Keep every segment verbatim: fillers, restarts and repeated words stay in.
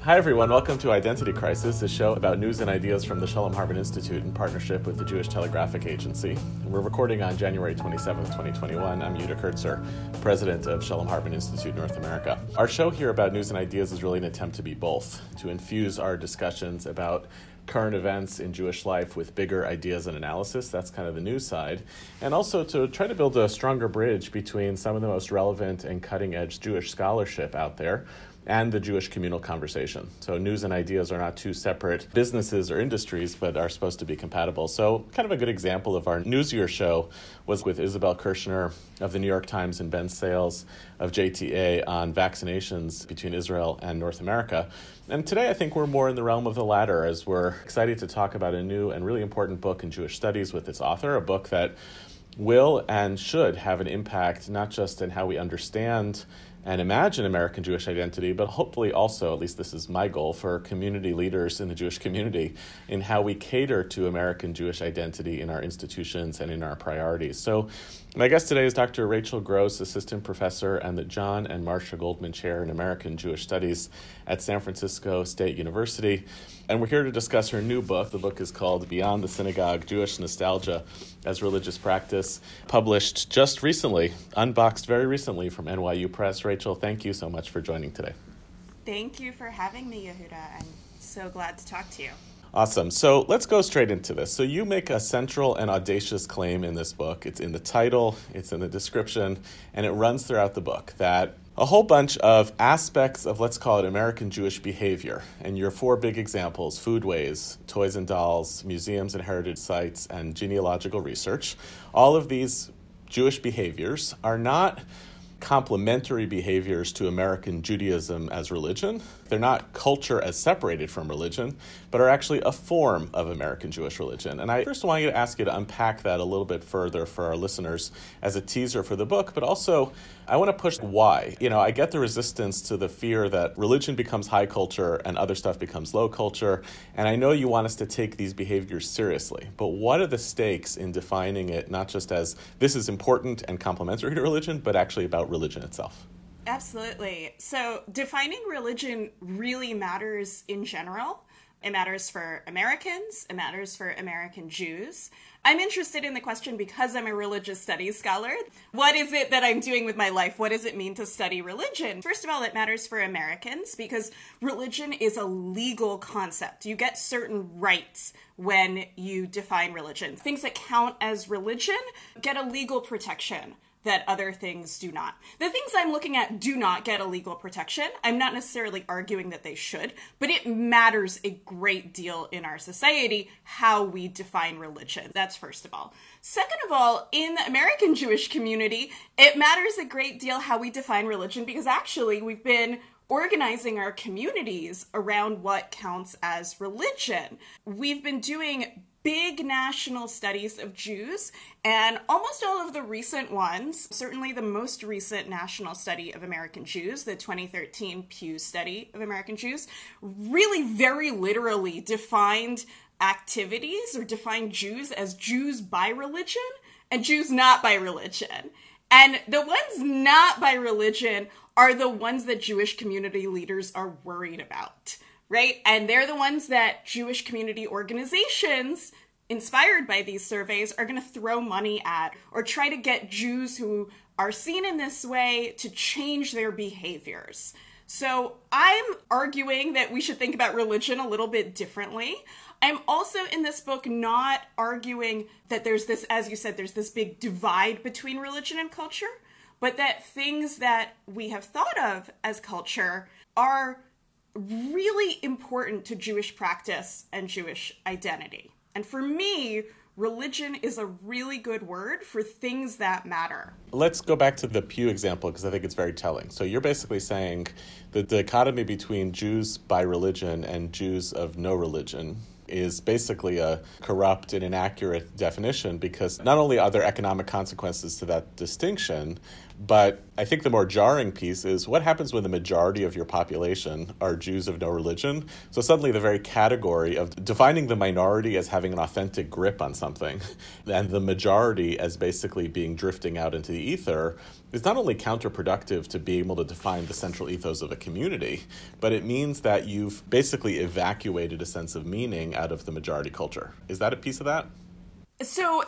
Hi everyone, welcome to Identity Crisis, a show about news and ideas from the Shalom Hartman Institute in partnership with the Jewish Telegraphic Agency. And we're recording on January twenty-seventh, twenty twenty-one. I'm Yehuda Kurtzer, president of Shalom Hartman Institute North America. Our show here about news and ideas is really an attempt to be both, to infuse our discussions about current events in Jewish life with bigger ideas and analysis. That's kind of the news side. And also to try to build a stronger bridge between some of the most relevant and cutting-edge Jewish scholarship out there and the Jewish communal conversation. So news and ideas are not two separate businesses or industries, but are supposed to be compatible. So kind of a good example of our Newsier show was with Isabel Kirshner of the New York Times and Ben Sales of J T A on vaccinations between Israel and North America. And today I think we're more in the realm of the latter, as we're excited to talk about a new and really important book in Jewish studies with its author, a book that will and should have an impact not just in how we understand and imagine American Jewish identity, but hopefully also, at least this is my goal, for community leaders in the Jewish community in how we cater to American Jewish identity in our institutions and in our priorities. So my guest today is Doctor Rachel Gross, assistant professor and the John and Marcia Goldman Chair in American Jewish Studies at San Francisco State University. And we're here to discuss her new book. The book is called Beyond the Synagogue, Jewish Nostalgia as Religious Practice, published just recently, unboxed very recently from N Y U Press. Rachel, thank you so much for joining today. Thank you for having me, Yehuda. I'm so glad to talk to you. Awesome. So let's go straight into this. So you make a central and audacious claim in this book. It's in the title, it's in the description, and it runs throughout the book that a whole bunch of aspects of, let's call it, American Jewish behavior, and your four big examples, foodways, toys and dolls, museums and heritage sites, and genealogical research, all of these Jewish behaviors are not complementary behaviors to American Judaism as religion. They're not culture as separated from religion, but are actually a form of American Jewish religion. And I first want to ask you to unpack that a little bit further for our listeners as a teaser for the book, but also I want to push why. You know, I get the resistance to the fear that religion becomes high culture and other stuff becomes low culture, and I know you want us to take these behaviors seriously, but what are the stakes in defining it not just as this is important and complementary to religion, but actually about religion itself? Absolutely. So defining religion really matters in general. It matters for Americans. It matters for American Jews. I'm interested in the question because I'm a religious studies scholar. What is it that I'm doing with my life? What does it mean to study religion? First of all, it matters for Americans because religion is a legal concept. You get certain rights when you define religion. Things that count as religion get a legal protection that other things do not. The things I'm looking at do not get a legal protection. I'm not necessarily arguing that they should, but it matters a great deal in our society how we define religion. That's first of all. Second of all, in the American Jewish community, it matters a great deal how we define religion because actually we've been organizing our communities around what counts as religion. We've been doing big national studies of Jews, and almost all of the recent ones, certainly the most recent national study of American Jews, the twenty thirteen Pew study of American Jews, really very literally defined activities or defined Jews as Jews by religion and Jews not by religion. And the ones not by religion are the ones that Jewish community leaders are worried about, right? And they're the ones that Jewish community organizations inspired by these surveys are going to throw money at or try to get Jews who are seen in this way to change their behaviors. So I'm arguing that we should think about religion a little bit differently. I'm also in this book not arguing that there's this, as you said, there's this big divide between religion and culture, but that things that we have thought of as culture are really important to Jewish practice and Jewish identity. And for me, religion is a really good word for things that matter. Let's go back to the Pew example because I think it's very telling. So you're basically saying the dichotomy between Jews by religion and Jews of no religion is basically a corrupt and inaccurate definition because not only are there economic consequences to that distinction, But I think the more jarring piece is what happens when the majority of your population are Jews of no religion. So suddenly the very category of defining the minority as having an authentic grip on something and the majority as basically being drifting out into the ether is not only counterproductive to be able to define the central ethos of a community, but it means that you've basically evacuated a sense of meaning out of the majority culture. Is that a piece of that? So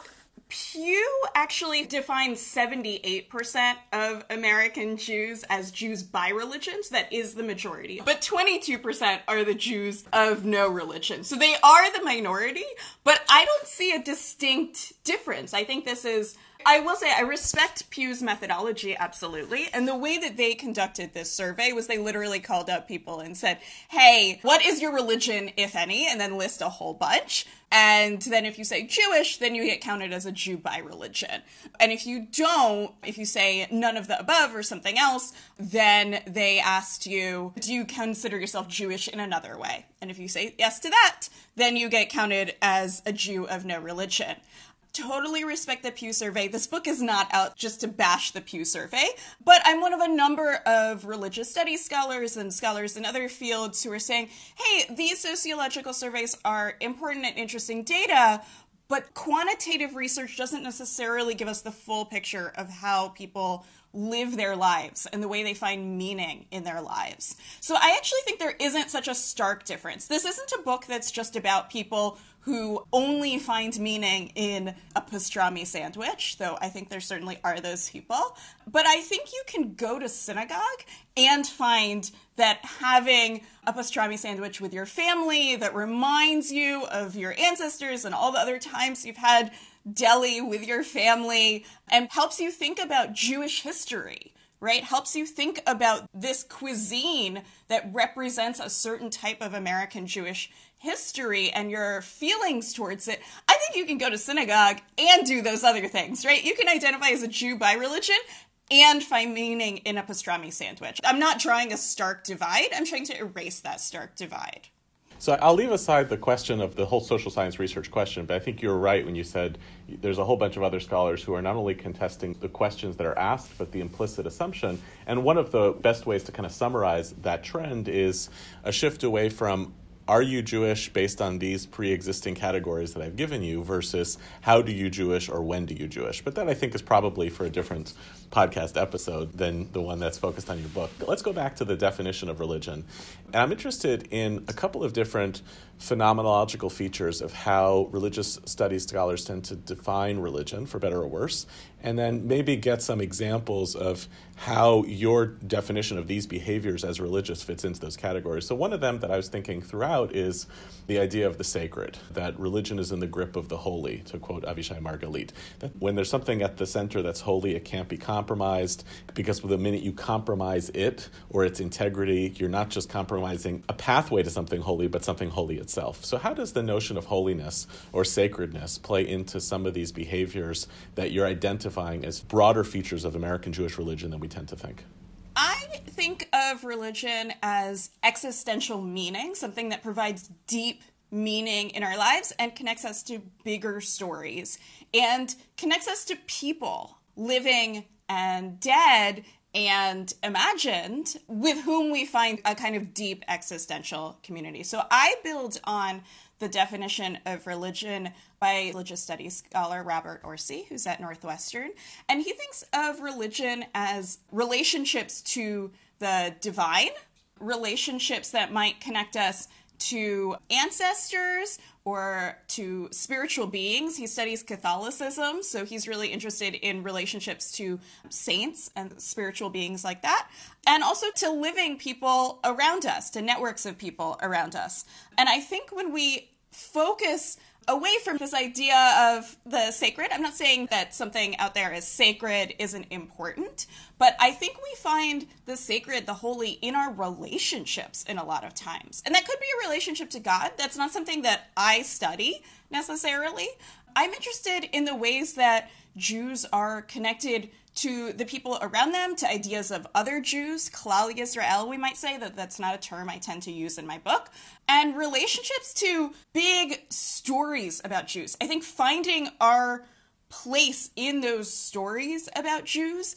Pew actually defines seventy-eight percent of American Jews as Jews by religion, so that is the majority. But twenty-two percent are the Jews of no religion. So they are the minority, but I don't see a distinct difference. I think this is, I will say I respect Pew's methodology, absolutely. And the way that they conducted this survey was they literally called up people and said, hey, what is your religion, if any? And then list a whole bunch. And then if you say Jewish, then you get counted as a Jew by religion. And if you don't, if you say none of the above or something else, then they asked you, do you consider yourself Jewish in another way? And if you say yes to that, then you get counted as a Jew of no religion. Totally respect the Pew survey. This book is not out just to bash the Pew survey, but I'm one of a number of religious studies scholars and scholars in other fields who are saying, hey, these sociological surveys are important and interesting data, but quantitative research doesn't necessarily give us the full picture of how people live their lives and the way they find meaning in their lives. So I actually think there isn't such a stark difference. This isn't a book that's just about people who only find meaning in a pastrami sandwich, though I think there certainly are those people. But I think you can go to synagogue and find that having a pastrami sandwich with your family that reminds you of your ancestors and all the other times you've had deli with your family and helps you think about Jewish history, right? Helps you think about this cuisine that represents a certain type of American Jewish history and your feelings towards it. I think you can go to synagogue and do those other things, right? You can identify as a Jew by religion and find meaning in a pastrami sandwich. I'm not drawing a stark divide. I'm trying to erase that stark divide. So I'll leave aside the question of the whole social science research question, but I think you're right when you said there's a whole bunch of other scholars who are not only contesting the questions that are asked, but the implicit assumption. And one of the best ways to kind of summarize that trend is a shift away from are you Jewish based on these pre-existing categories that I've given you versus how do you Jewish or when do you Jewish? But that I think is probably for a different podcast episode than the one that's focused on your book. But let's go back to the definition of religion. And I'm interested in a couple of different phenomenological features of how religious studies scholars tend to define religion, for better or worse, and then maybe get some examples of how your definition of these behaviors as religious fits into those categories. So one of them that I was thinking throughout is the idea of the sacred, that religion is in the grip of the holy, to quote Avishai Margalit. That when there's something at the center that's holy, it can't be compromised, because the minute you compromise it or its integrity, you're not just compromising a pathway to something holy, but something holy itself. So how does the notion of holiness or sacredness play into some of these behaviors that you're identifying as broader features of American Jewish religion than we tend to think? I think of religion as existential meaning, something that provides deep meaning in our lives and connects us to bigger stories and connects us to people living and dead and imagined with whom we find a kind of deep existential community. So I build on the definition of religion by religious studies scholar Robert Orsi, who's at Northwestern. And he thinks of religion as relationships to the divine, relationships that might connect us to ancestors or to spiritual beings. He studies Catholicism, so he's really interested in relationships to saints and spiritual beings like that, and also to living people around us, to networks of people around us. And I think when we focus away from this idea of the sacred, I'm not saying that something out there is sacred isn't important, but I think we find the sacred, the holy, in our relationships in a lot of times. And that could be a relationship to God. That's not something that I study necessarily. I'm interested in the ways that Jews are connected to the people around them, to ideas of other Jews, Klal Yisrael, we might say. That that's not a term I tend to use in my book, and relationships to big stories about Jews. I think finding our place in those stories about Jews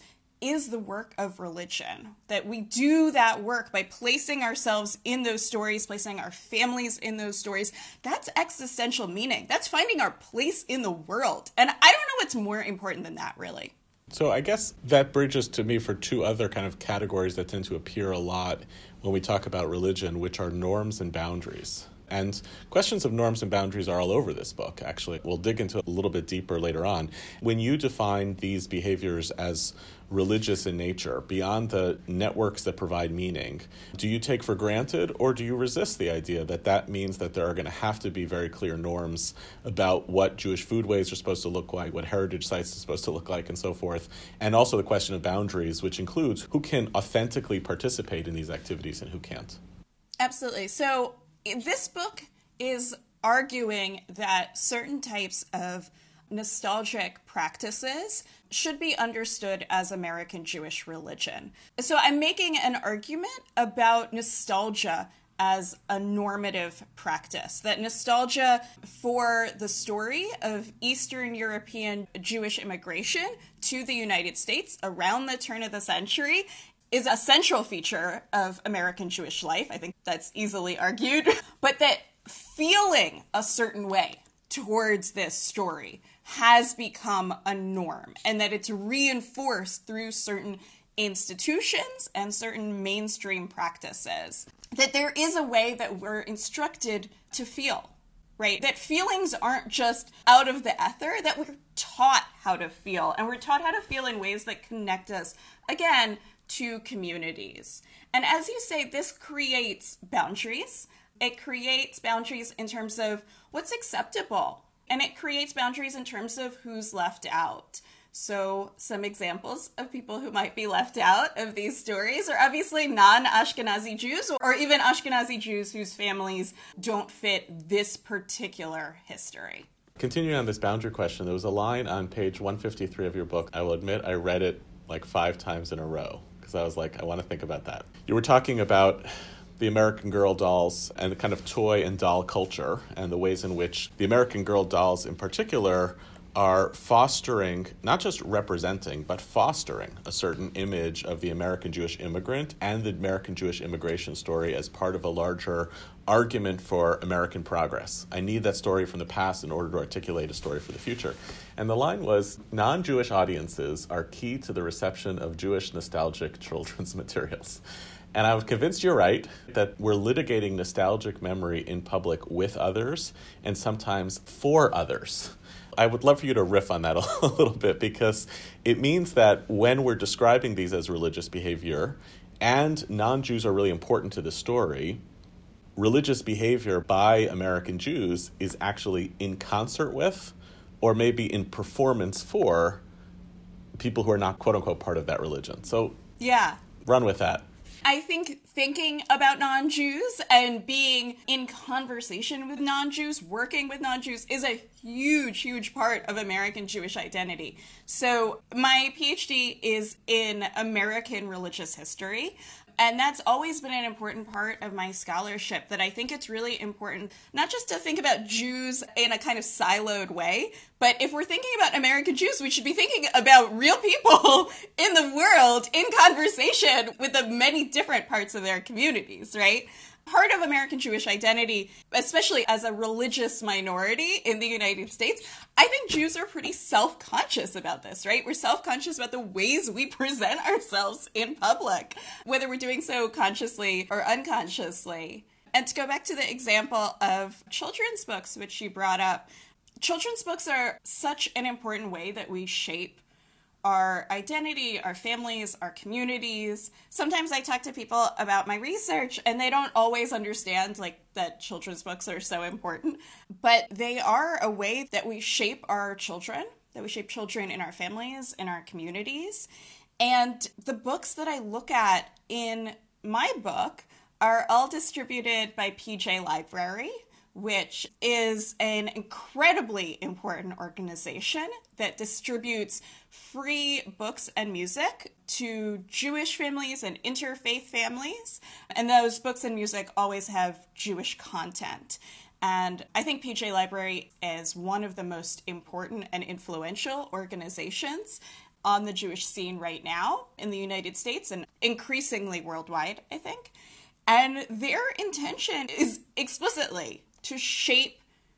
is the work of religion, that we do that work by placing ourselves in those stories, placing our families in those stories. That's existential meaning. That's finding our place in the world. And I don't know what's more important than that, really. So I guess that bridges to me for two other kind of categories that tend to appear a lot when we talk about religion, which are norms and boundaries. And questions of norms and boundaries are all over this book, actually. We'll dig into it a little bit deeper later on. When you define these behaviors as religious in nature, beyond the networks that provide meaning, do you take for granted or do you resist the idea that that means that there are going to have to be very clear norms about what Jewish foodways are supposed to look like, what heritage sites are supposed to look like, and so forth, and also the question of boundaries, which includes who can authentically participate in these activities and who can't? Absolutely. So this book is arguing that certain types of nostalgic practices should be understood as American Jewish religion. So I'm making an argument about nostalgia as a normative practice, that nostalgia for the story of Eastern European Jewish immigration to the United States around the turn of the century is a central feature of American Jewish life. I think that's easily argued. But that feeling a certain way towards this story has become a norm, and that it's reinforced through certain institutions and certain mainstream practices. That there is a way that we're instructed to feel, right? That feelings aren't just out of the ether, that we're taught how to feel, and we're taught how to feel in ways that connect us, again, to communities. And as you say, this creates boundaries. It creates boundaries in terms of what's acceptable, and it creates boundaries in terms of who's left out. So some examples of people who might be left out of these stories are obviously non-Ashkenazi Jews, or even Ashkenazi Jews whose families don't fit this particular history. Continuing on this boundary question, there was a line on page one fifty-three of your book. I will admit I read it like five times in a row because I was like, I want to think about that. You were talking about the American Girl dolls and the kind of toy and doll culture and the ways in which the American Girl dolls in particular are fostering, not just representing, but fostering a certain image of the American Jewish immigrant and the American Jewish immigration story as part of a larger argument for American progress. I need that story from the past in order to articulate a story for the future. And the line was, non-Jewish audiences are key to the reception of Jewish nostalgic children's materials. And I was convinced you're right, that we're litigating nostalgic memory in public with others and sometimes for others. I would love for you to riff on that a little bit, because it means that when we're describing these as religious behavior, and non-Jews are really important to the story, religious behavior by American Jews is actually in concert with, or maybe in performance for, people who are not quote-unquote part of that religion. So yeah, run with that. I think thinking about non-Jews and being in conversation with non-Jews, working with non-Jews, is a huge, huge part of American Jewish identity. So my PhD is in American religious history, and that's always been an important part of my scholarship, that I think it's really important not just to think about Jews in a kind of siloed way, but if we're thinking about American Jews, we should be thinking about real people in the world in conversation with the many different parts of their communities, right? Part of American Jewish identity, especially as a religious minority in the United States, I think Jews are pretty self-conscious about this, right? We're self-conscious about the ways we present ourselves in public, whether we're doing so consciously or unconsciously. And to go back to the example of children's books, which you brought up, children's books are such an important way that we shape our identity, our families, our communities. Sometimes I talk to people about my research and they don't always understand like that children's books are so important, but they are a way that we shape our children, that we shape children in our families, in our communities. And the books that I look at in my book are all distributed by P J Library, which is an incredibly important organization that distributes free books and music to Jewish families and interfaith families. And those books and music always have Jewish content. And I think P J Library is one of the most important and influential organizations on the Jewish scene right now in the United States and increasingly worldwide, I think. And their intention is explicitly to shape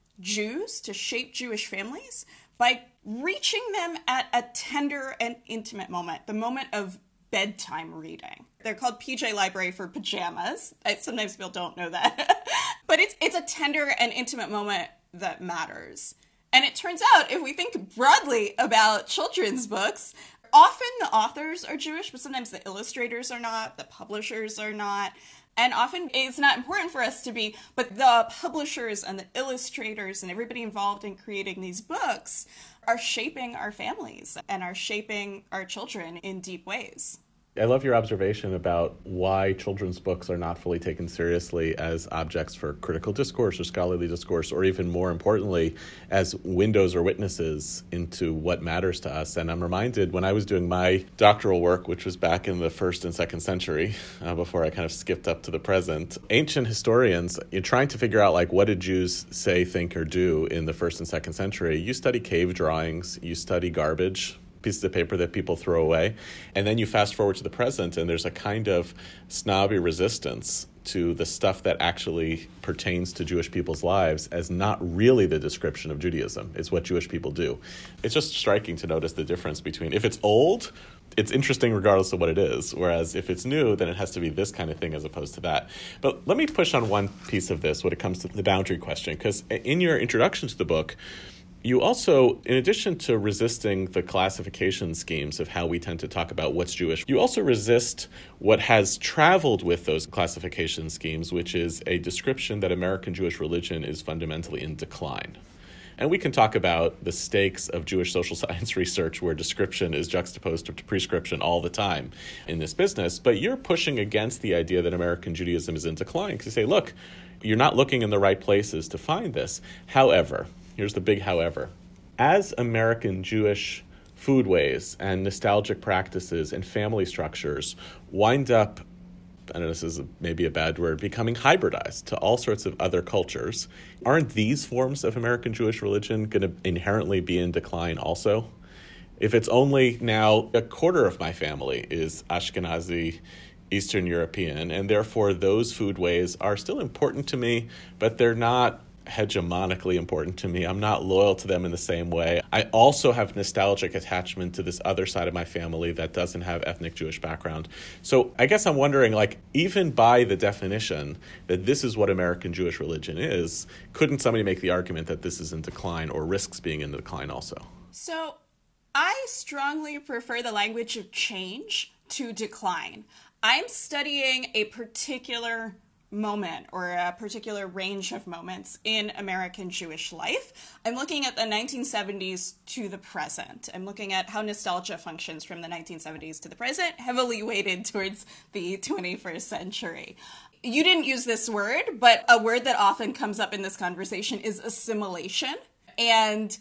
Jews, to shape Jewish families by reaching them at a tender and intimate moment, the moment of bedtime reading. They're called P J Library for pajamas. I, sometimes people don't know that. But it's it's a tender and intimate moment that matters. And it turns out, if we think broadly about children's books, often the authors are Jewish, but sometimes the illustrators are not, the publishers are not. And often it's not important for us to be, but the publishers and the illustrators and everybody involved in creating these books are shaping our families and are shaping our children in deep ways. I love your observation about why children's books are not fully taken seriously as objects for critical discourse or scholarly discourse, or even more importantly, as windows or witnesses into what matters to us. And I'm reminded when I was doing my doctoral work, which was back in the first and second century, uh, before I kind of skipped up to the present, ancient historians, you're trying to figure out, like, what did Jews say, think, or do in the first and second century? You study cave drawings, you study garbage, pieces of paper that people throw away. And then you fast forward to the present, and there's a kind of snobby resistance to the stuff that actually pertains to Jewish people's lives as not really the description of Judaism. It's what Jewish people do. It's just striking to notice the difference between, if it's old, it's interesting regardless of what it is, whereas if it's new, then it has to be this kind of thing as opposed to that. But let me push on one piece of this when it comes to the boundary question, because in your introduction to the book, you also, in addition to resisting the classification schemes of how we tend to talk about what's Jewish, you also resist what has traveled with those classification schemes, which is a description that American Jewish religion is fundamentally in decline. And we can talk about the stakes of Jewish social science research where description is juxtaposed to prescription all the time in this business, but you're pushing against the idea that American Judaism is in decline because you say, look, you're not looking in the right places to find this. However, here's the big however. As American Jewish foodways and nostalgic practices and family structures wind up, I know this is maybe a bad word, becoming hybridized to all sorts of other cultures, aren't these forms of American Jewish religion going to inherently be in decline also? If it's only now a quarter of my family is Ashkenazi, Eastern European, and therefore those foodways are still important to me, but they're not hegemonically important to me. I'm not loyal to them in the same way. I also have nostalgic attachment to this other side of my family that doesn't have ethnic Jewish background. So I guess I'm wondering, like, even by the definition that this is what American Jewish religion is, couldn't somebody make the argument that this is in decline or risks being in decline also? So I strongly prefer the language of change to decline. I'm studying a particular moment or a particular range of moments in American Jewish life. I'm looking at the nineteen seventies to the present. I'm looking at how nostalgia functions from the nineteen seventies to the present, heavily weighted towards the twenty-first century. You didn't use this word, but a word that often comes up in this conversation is assimilation. And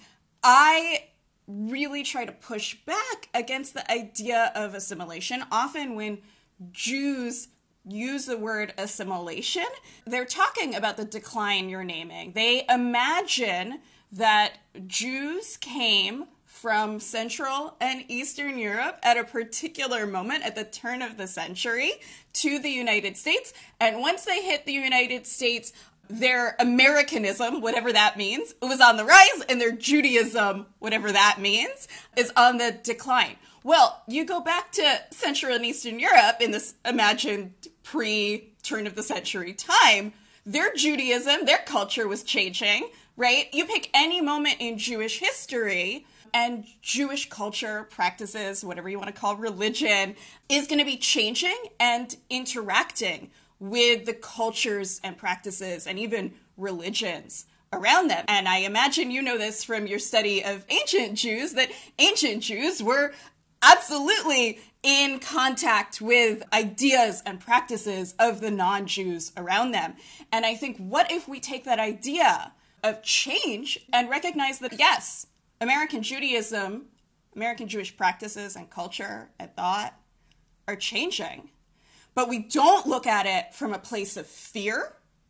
I really try to push back against the idea of assimilation. Often when Jews use the word assimilation, they're talking about the decline you're naming. They imagine that Jews came from Central and Eastern Europe at a particular moment at the turn of the century to the United States. And once they hit the United States, their Americanism, whatever that means, was on the rise, and their Judaism, whatever that means, is on the decline. Well, you go back to Central and Eastern Europe in this imagined pre-turn of the century time, their Judaism, their culture was changing, right? You pick any moment in Jewish history and Jewish culture, practices, whatever you want to call religion, is going to be changing and interacting with the cultures and practices and even religions around them. And I imagine you know this from your study of ancient Jews, that ancient Jews were absolutely in contact with ideas and practices of the non-Jews around them. And I think, what if we take that idea of change and recognize that, yes, American Judaism, American Jewish practices and culture and thought are changing, but we don't look at it from a place of fear.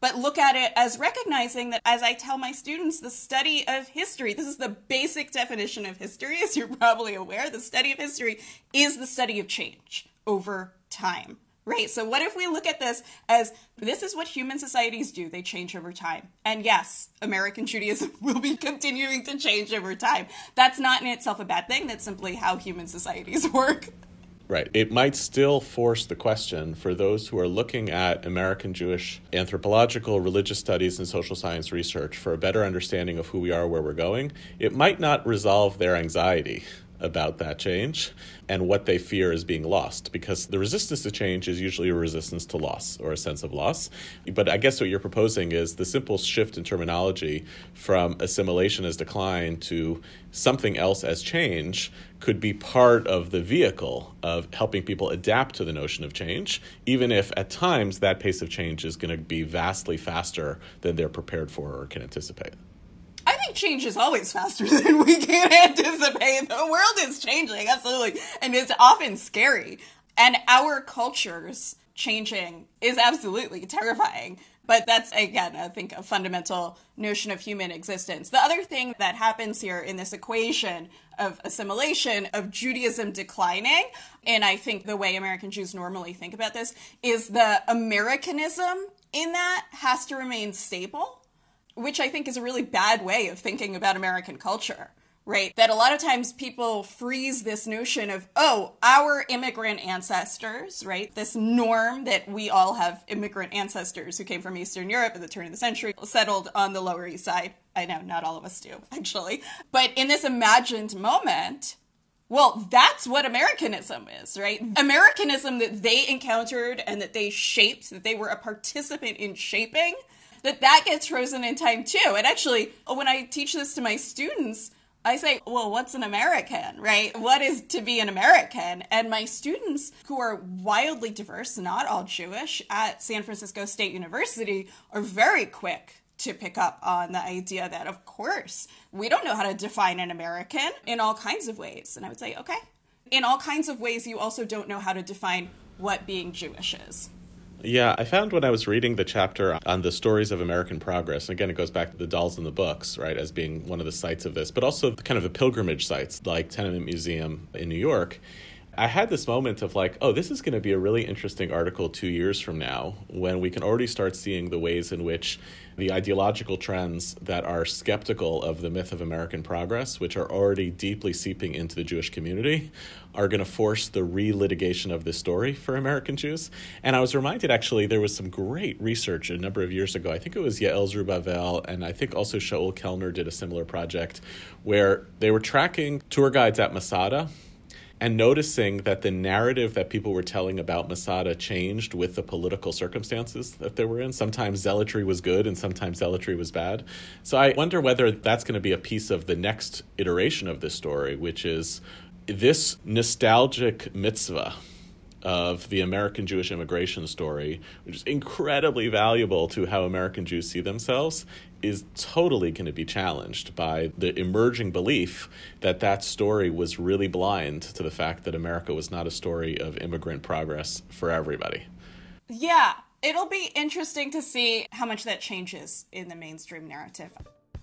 but look at it as recognizing that, as I tell my students, the study of history, this is the basic definition of history, as you're probably aware, the study of history is the study of change over time. Right? So what if we look at this as this is what human societies do. They change over time. And yes, American Judaism will be continuing to change over time. That's not in itself a bad thing. That's simply how human societies work. Right. It might still force the question for those who are looking at American Jewish anthropological, religious studies, and social science research for a better understanding of who we are, where we're going. It might not resolve their anxiety about that change and what they fear is being lost, because the resistance to change is usually a resistance to loss or a sense of loss. But I guess what you're proposing is the simple shift in terminology from assimilation as decline to something else as change could be part of the vehicle of helping people adapt to the notion of change, even if at times that pace of change is going to be vastly faster than they're prepared for or can anticipate. I think change is always faster than we can anticipate. The world is changing, absolutely. And it's often scary. And our cultures changing is absolutely terrifying. But that's, again, I think a fundamental notion of human existence. The other thing that happens here in this equation of assimilation, of Judaism declining, and I think the way American Jews normally think about this, is the Americanism in that has to remain stable, which I think is a really bad way of thinking about American culture, right? That a lot of times people freeze this notion of, oh, our immigrant ancestors, right? This norm that we all have immigrant ancestors who came from Eastern Europe at the turn of the century, settled on the Lower East Side. I know, not all of us do, actually. But in this imagined moment, well, that's what Americanism is, right? Americanism that they encountered and that they shaped, that they were a participant in shaping, that that gets frozen in time too. And actually, when I teach this to my students, I say, well, what's an American, right? What is to be an American? And my students, who are wildly diverse, not all Jewish, at San Francisco State University, are very quick to pick up on the idea that, of course, we don't know how to define an American in all kinds of ways. And I would say, okay, in all kinds of ways, you also don't know how to define what being Jewish is. Yeah, I found when I was reading the chapter on the stories of American progress, and again, it goes back to the dolls in the books, right, as being one of the sites of this, but also kind of the pilgrimage sites like Tenement Museum in New York. I had this moment of like, oh, this is going to be a really interesting article two years from now when we can already start seeing the ways in which the ideological trends that are skeptical of the myth of American progress, which are already deeply seeping into the Jewish community, are going to force the re-litigation of this story for American Jews. And I was reminded, actually, there was some great research a number of years ago. I think it was Yael Zerubbabel, and I think also Shaul Kellner did a similar project where they were tracking tour guides at Masada and noticing that the narrative that people were telling about Masada changed with the political circumstances that they were in. Sometimes zealotry was good and sometimes zealotry was bad. So I wonder whether that's going to be a piece of the next iteration of this story, which is this nostalgic mitzvah of the American Jewish immigration story, which is incredibly valuable to how American Jews see themselves, is totally going to be challenged by the emerging belief that that story was really blind to the fact that America was not a story of immigrant progress for everybody. Yeah, it'll be interesting to see how much that changes in the mainstream narrative.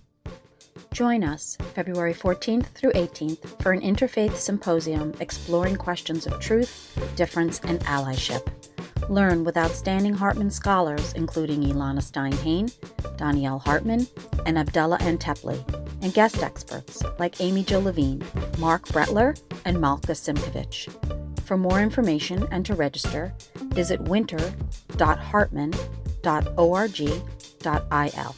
Join us February fourteenth through eighteenth for an interfaith symposium exploring questions of truth, difference, and allyship. Learn with outstanding Hartman scholars, including Ilana Stein-Hain, Danielle Hartman, and Abdullah Antepli, and guest experts like Amy Jill Levine, Mark Bretler, and Malka Simkovich. For more information and to register, visit winter dot hartman dot org dot I L.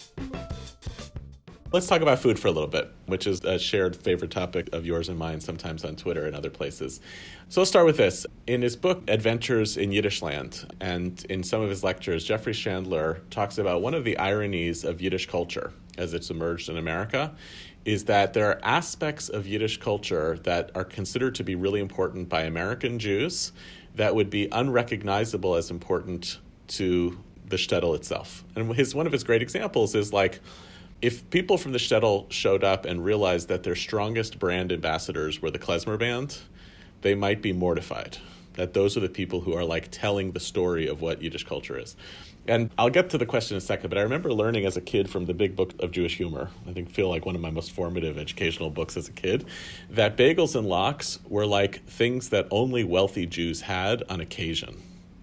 Let's talk about food for a little bit, which is a shared favorite topic of yours and mine, sometimes on Twitter and other places. So let's start with this. In his book, Adventures in Yiddishland, and in some of his lectures, Jeffrey Chandler talks about one of the ironies of Yiddish culture as it's emerged in America, is that there are aspects of Yiddish culture that are considered to be really important by American Jews that would be unrecognizable as important to the shtetl itself. And his one of his great examples is like, if people from the shtetl showed up and realized that their strongest brand ambassadors were the klezmer band, they might be mortified that those are the people who are like telling the story of what Yiddish culture is. And I'll get to the question in a second, but I remember learning as a kid from the Big Book of Jewish Humor, I think feel like one of my most formative educational books as a kid, that bagels and lox were like things that only wealthy Jews had on occasion,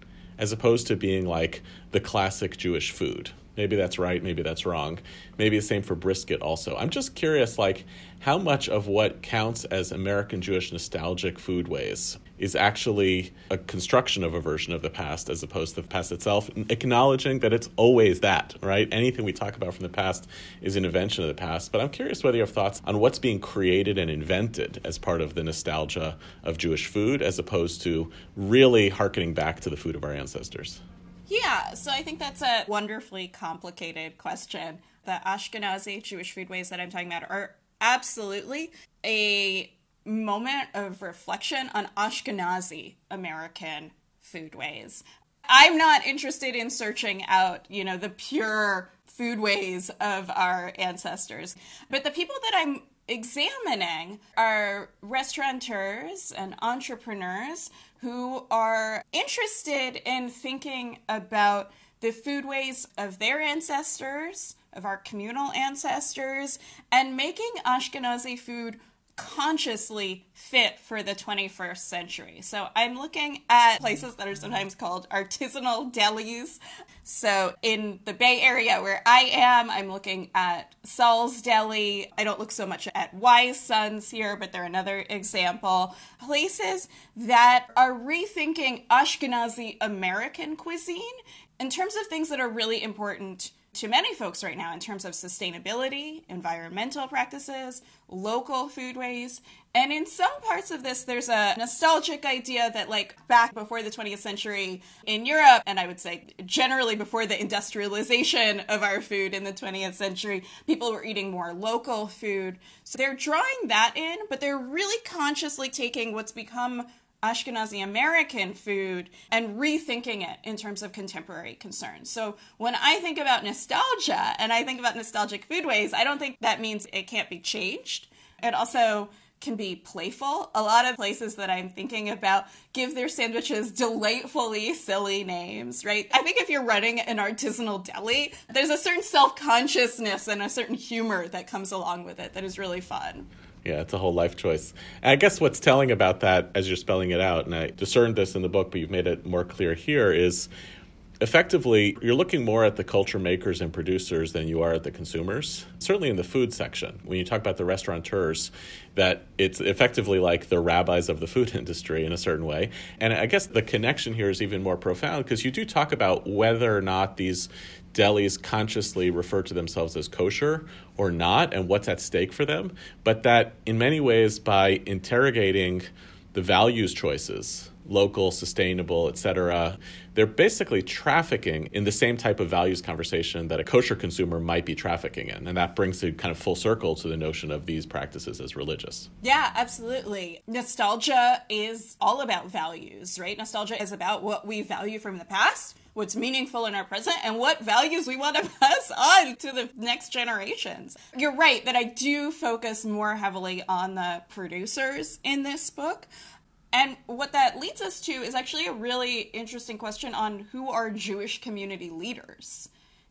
as opposed to being like the classic Jewish food. Maybe that's right, maybe that's wrong. Maybe the same for brisket also. I'm just curious, like, how much of what counts as American Jewish nostalgic foodways is actually a construction of a version of the past as opposed to the past itself, acknowledging that it's always that, right? Anything we talk about from the past is an invention of the past. But I'm curious whether you have thoughts on what's being created and invented as part of the nostalgia of Jewish food as opposed to really hearkening back to the food of our ancestors. Yeah, so I think that's a wonderfully complicated question. The Ashkenazi Jewish foodways that I'm talking about are absolutely a moment of reflection on Ashkenazi American foodways. I'm not interested in searching out, you know, the pure foodways of our ancestors, but the people that I'm examining are restaurateurs and entrepreneurs who are interested in thinking about the foodways of their ancestors, of our communal ancestors, and making Ashkenazi food consciously fit for the twenty-first century. So I'm looking at places that are sometimes called artisanal delis. So in the Bay Area where I am, I'm looking at Saul's Deli. I don't look so much at Wise Sons here, but they're another example. Places that are rethinking Ashkenazi American cuisine in terms of things that are really important to many folks right now in terms of sustainability, environmental practices, local foodways. And in some parts of this, there's a nostalgic idea that, like, back before the twentieth century in Europe, and I would say generally before the industrialization of our food in the twentieth century, people were eating more local food. So they're drawing that in, but they're really consciously taking what's become Ashkenazi American food and rethinking it in terms of contemporary concerns. So when I think about nostalgia and I think about nostalgic foodways, I don't think that means it can't be changed. It also can be playful. A lot of places that I'm thinking about give their sandwiches delightfully silly names, right? I think if you're running an artisanal deli, there's a certain self-consciousness and a certain humor that comes along with it that is really fun. Yeah, it's a whole life choice. And I guess what's telling about that as you're spelling it out, and I discerned this in the book, but you've made it more clear here, is effectively you're looking more at the culture makers and producers than you are at the consumers. Certainly in the food section, when you talk about the restaurateurs, that it's effectively like the rabbis of the food industry in a certain way. And I guess the connection here is even more profound because you do talk about whether or not these delis consciously refer to themselves as kosher or not and what's at stake for them, but that in many ways by interrogating the values choices, local, sustainable, et cetera, they're basically trafficking in the same type of values conversation that a kosher consumer might be trafficking in. And that brings it kind of full circle to the notion of these practices as religious. Yeah, absolutely. Nostalgia is all about values, right? Nostalgia is about what we value from the past, what's meaningful in our present, and what values we want to pass on to the next generations. You're right that I do focus more heavily on the producers in this book. And what that leads us to is actually a really interesting question on who are Jewish community leaders.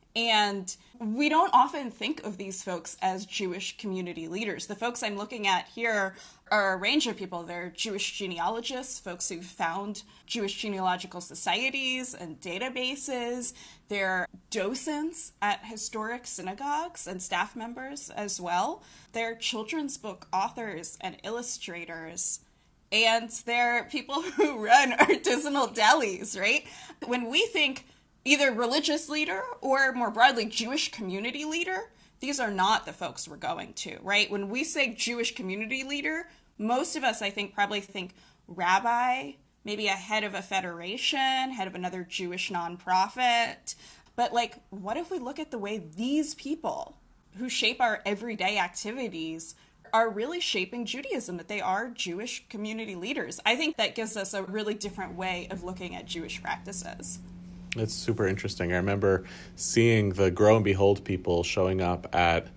And we don't often think of these folks as Jewish community leaders. The folks I'm looking at here are a range of people. They're Jewish genealogists, folks who've found Jewish genealogical societies and databases. They're docents at historic synagogues and staff members as well. They're children's book authors and illustrators. And they're people who run artisanal delis, right? When we think either religious leader or more broadly Jewish community leader, these are not the folks we're going to, right? When we say Jewish community leader, most of us, I think, probably think rabbi, maybe a head of a federation, head of another Jewish nonprofit. But like, what if we look at the way these people who shape our everyday activities are really shaping Judaism, that they are Jewish community leaders? I think that gives us a really different way of looking at Jewish practices. It's super interesting. I remember seeing the Grow and Behold people showing up at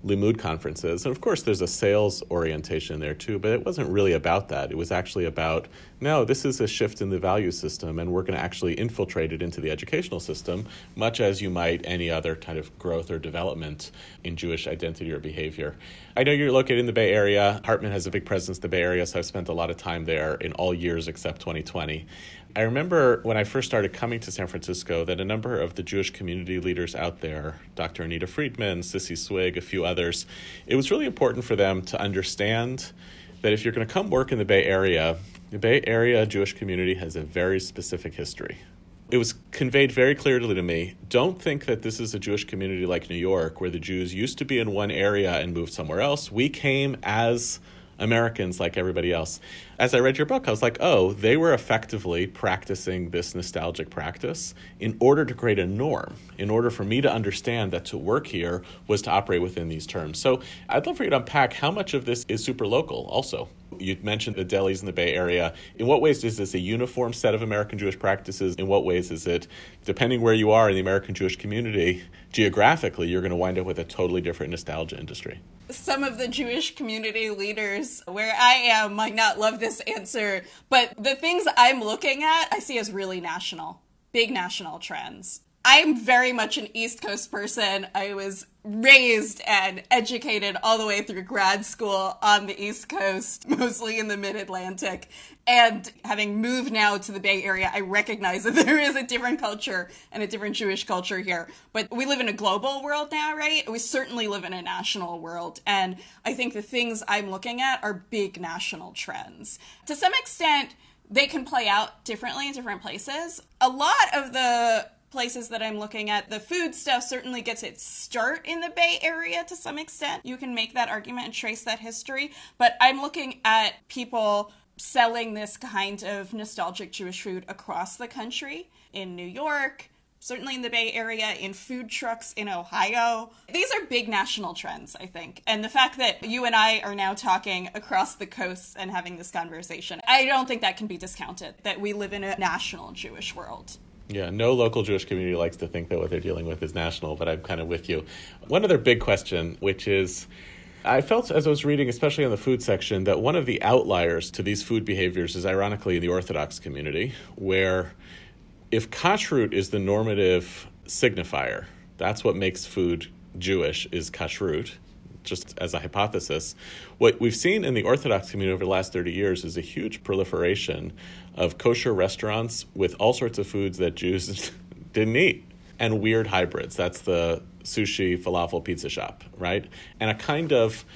Limmud conferences. And of course, there's a sales orientation there too, but it wasn't really about that. It was actually about, no, this is a shift in the value system, and we're going to actually infiltrate it into the educational system, much as you might any other kind of growth or development in Jewish identity or behavior. I know you're located in the Bay Area. Hartman has a big presence in the Bay Area, so I've spent a lot of time there in all years except twenty twenty. I remember when I first started coming to San Francisco that a number of the Jewish community leaders out there, Doctor Anita Friedman, Sissy Swig, a few others, it was really important for them to understand that if you're going to come work in the Bay Area, the Bay Area Jewish community has a very specific history. It was conveyed very clearly to me, don't think that this is a Jewish community like New York, where the Jews used to be in one area and moved somewhere else. We came as Americans like everybody else. As I read your book, I was like, oh, they were effectively practicing this nostalgic practice in order to create a norm, in order for me to understand that to work here was to operate within these terms. So I'd love for you to unpack how much of this is super local also. You mentioned the delis in the Bay Area. In what ways is this a uniform set of American Jewish practices? In what ways is it, depending where you are in the American Jewish community, geographically, you're going to wind up with a totally different nostalgia industry? Some of the Jewish community leaders where I am might not love this answer, but the things I'm looking at, I see as really national, big national trends. I'm very much an East Coast person. I was raised and educated all the way through grad school on the East Coast, mostly in the Mid-Atlantic. And having moved now to the Bay Area, I recognize that there is a different culture and a different Jewish culture here. But we live in a global world now, right? We certainly live in a national world. And I think the things I'm looking at are big national trends. To some extent, they can play out differently in different places. A lot of the places that I'm looking at, the food stuff certainly gets its start in the Bay Area to some extent. You can make that argument and trace that history, but I'm looking at people selling this kind of nostalgic Jewish food across the country, in New York, certainly in the Bay Area, in food trucks in Ohio. These are big national trends, I think. And the fact that you and I are now talking across the coast and having this conversation, I don't think that can be discounted, that we live in a national Jewish world. Yeah, no local Jewish community likes to think that what they're dealing with is national, but I'm kind of with you. One other big question, which is, I felt as I was reading, especially on the food section, that one of the outliers to these food behaviors is ironically the Orthodox community, where if kashrut is the normative signifier, that's what makes food Jewish, is kashrut, just as a hypothesis. What we've seen in the Orthodox community over the last thirty years is a huge proliferation of kosher restaurants with all sorts of foods that Jews didn't eat, and weird hybrids. That's the sushi, falafel, pizza shop, right? And a kind of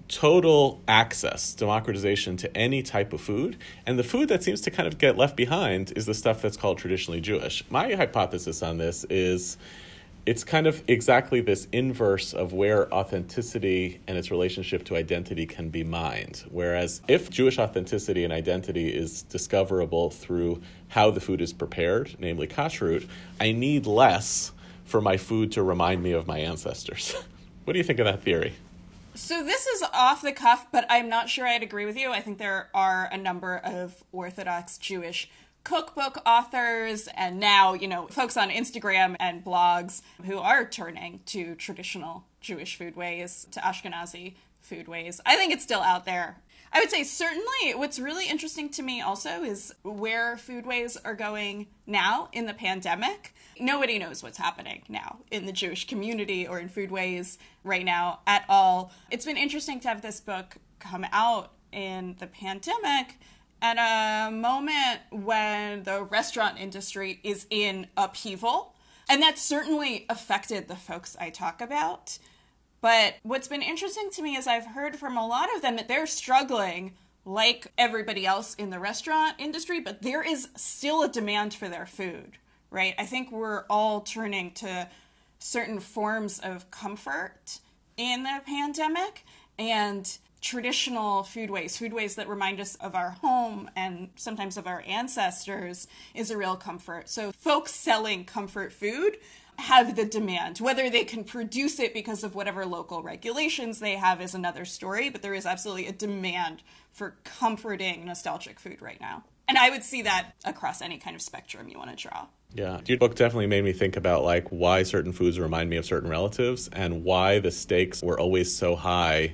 total access, democratization to any type of food. And the food that seems to kind of get left behind is the stuff that's called traditionally Jewish. My hypothesis on this is it's kind of exactly this inverse of where authenticity and its relationship to identity can be mined. Whereas if Jewish authenticity and identity is discoverable through how the food is prepared, namely kashrut, I need less for my food to remind me of my ancestors. What do you think of that theory? So this is off the cuff, but I'm not sure I'd agree with you. I think there are a number of Orthodox Jewish cookbook authors and now, you know, folks on Instagram and blogs who are turning to traditional Jewish foodways, to Ashkenazi foodways. I think it's still out there. I would say certainly what's really interesting to me also is where foodways are going now in the pandemic. Nobody knows what's happening now in the Jewish community or in foodways right now at all. It's been interesting to have this book come out in the pandemic at a moment when the restaurant industry is in upheaval. And that certainly affected the folks I talk about. But what's been interesting to me is I've heard from a lot of them that they're struggling like everybody else in the restaurant industry, but there is still a demand for their food, right? I think we're all turning to certain forms of comfort in the pandemic, and traditional foodways, foodways that remind us of our home and sometimes of our ancestors, is a real comfort. So folks selling comfort food have the demand. Whether they can produce it because of whatever local regulations they have is another story, but there is absolutely a demand for comforting, nostalgic food right now. And I would see that across any kind of spectrum you want to draw. Yeah. Your book definitely made me think about like why certain foods remind me of certain relatives and why the stakes were always so high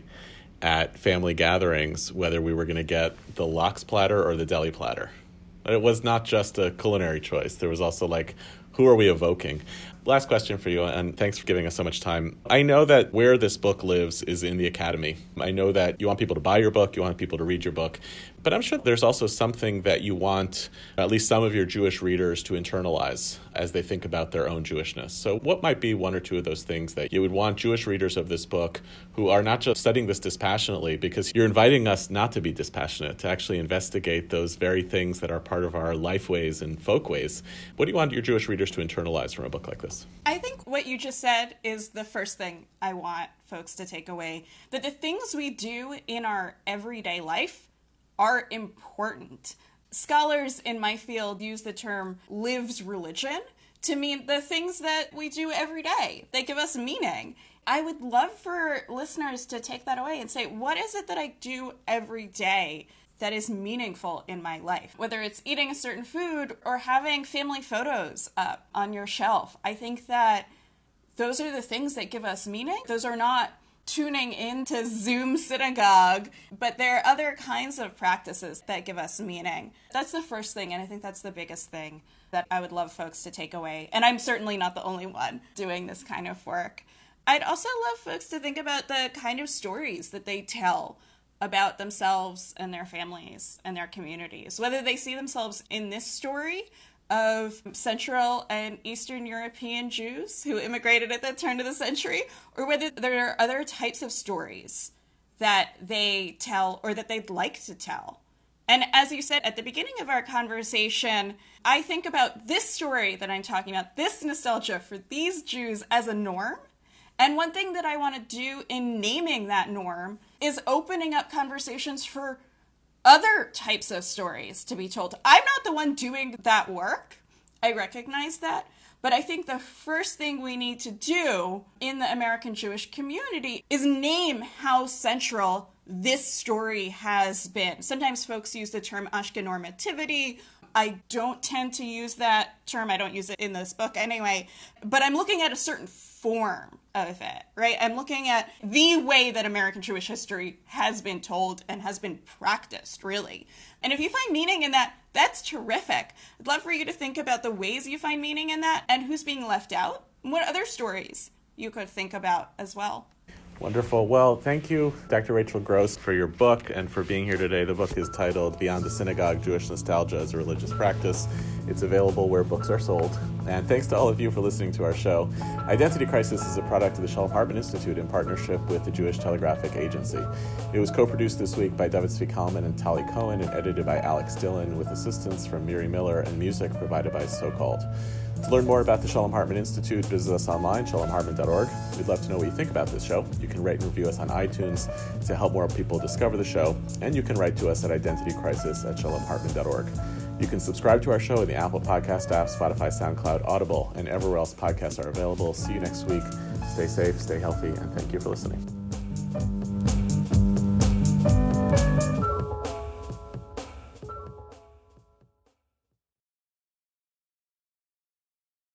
at family gatherings, whether we were going to get the lox platter or the deli platter. It was not just a culinary choice. There was also like, who are we evoking? Last question for you, and thanks for giving us so much time. I know that where this book lives is in the academy. I know that you want people to buy your book, you want people to read your book, but I'm sure there's also something that you want at least some of your Jewish readers to internalize as they think about their own Jewishness. So what might be one or two of those things that you would want Jewish readers of this book who are not just studying this dispassionately, because you're inviting us not to be dispassionate, to actually investigate those very things that are part of our life ways and folk ways. What do you want your Jewish readers to internalize from a book like this? I think what you just said is the first thing I want folks to take away, that the things we do in our everyday life are important. Scholars in my field use the term lived religion to mean the things that we do every day. They give us meaning. I would love for listeners to take that away and say, what is it that I do every day that is meaningful in my life? Whether it's eating a certain food or having family photos up on your shelf. I think that those are the things that give us meaning. Those are not tuning into Zoom synagogue, but there are other kinds of practices that give us meaning. That's the first thing, and I think that's the biggest thing that I would love folks to take away. And I'm certainly not the only one doing this kind of work. I'd also love folks to think about the kind of stories that they tell about themselves and their families and their communities, whether they see themselves in this story of Central and Eastern European Jews who immigrated at the turn of the century, or whether there are other types of stories that they tell or that they'd like to tell. And as you said at the beginning of our conversation, I think about this story that I'm talking about, this nostalgia for these Jews as a norm. And one thing that I want to do in naming that norm is opening up conversations for other types of stories to be told. I'm not the one doing that work. I recognize that. But I think the first thing we need to do in the American Jewish community is name how central this story has been. Sometimes folks use the term Ashkenormativity. I don't tend to use that term. I don't use it in this book anyway. But I'm looking at a certain form of it, right? I'm looking at the way that American Jewish history has been told and has been practiced, really. And if you find meaning in that, that's terrific. I'd love for you to think about the ways you find meaning in that and who's being left out, and what other stories you could think about as well. Wonderful. Well, thank you, Doctor Rachel Gross, for your book and for being here today. The book is titled Beyond the Synagogue, Jewish Nostalgia as a Religious Practice. It's available where books are sold. And thanks to all of you for listening to our show. Identity Crisis is a product of the Shalom Hartman Institute in partnership with the Jewish Telegraphic Agency. It was co-produced this week by David Zvi Kalman and Tali Cohen and edited by Alex Dillon with assistance from Miri Miller and music provided by So-Called. To learn more about the Shalom Hartman Institute, visit us online, shalom hartman dot org. We'd love to know what you think about this show. You can rate and review us on iTunes to help more people discover the show, and you can write to us at identitycrisis at shalom hartman dot org. You can subscribe to our show in the Apple Podcast app, Spotify, SoundCloud, Audible, and everywhere else podcasts are available. See you next week. Stay safe, stay healthy, and thank you for listening.